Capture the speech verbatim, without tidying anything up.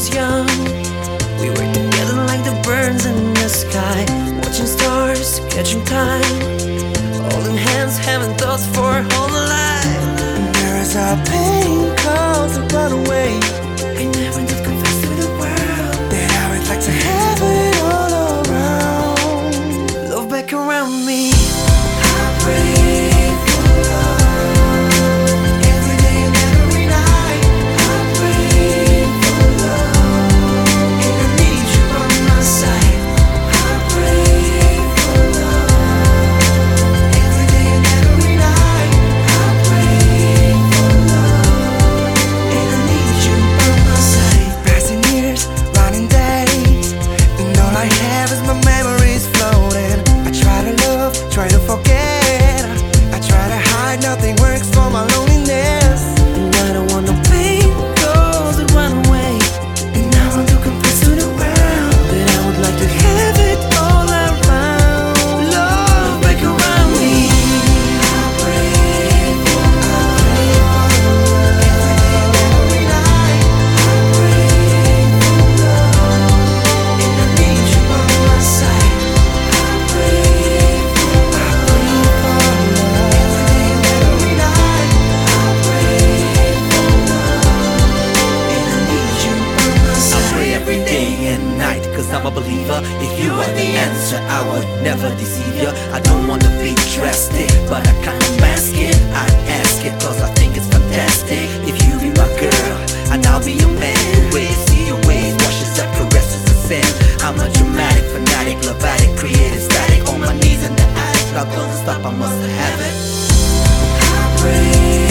was young, we were together like the birds in the sky, watching stars, catching time, holding hands, having thoughts for a whole life. There is a pain calls to run away. I never did confess to the world that I would like to have it all around. love back around me. I pray for love every day and every night. I pray for love and I need you by my side. I pray for love every day and every night. I pray for love and I need you by my side. Passing years, running days, and all I have is my memories floating. I try to love, try to forget. I try to hide, nothing works for my loneliness. And I don't want no pain, goes and run away. And now I'm to confess to the world that I would like to have it all around, love back around me. I pray for love every day and every night. I pray for love and I need you by my side. I pray for love every day and every night. I pray for love and I need you by my I side. pray every day and night, cause I'm a believer. If you are the answer, I would never deceive you. I don't wanna be drastic, but I kinda mask it. I ask it, cause I think it's fantastic. If you be my girl, and I'll be your man. Ways, see your ways, washes up, caresses a sin. I'm a dramatic, fanatic, love addict, creative static. On my knees in the attic, not gonna stop, I must have it. I pray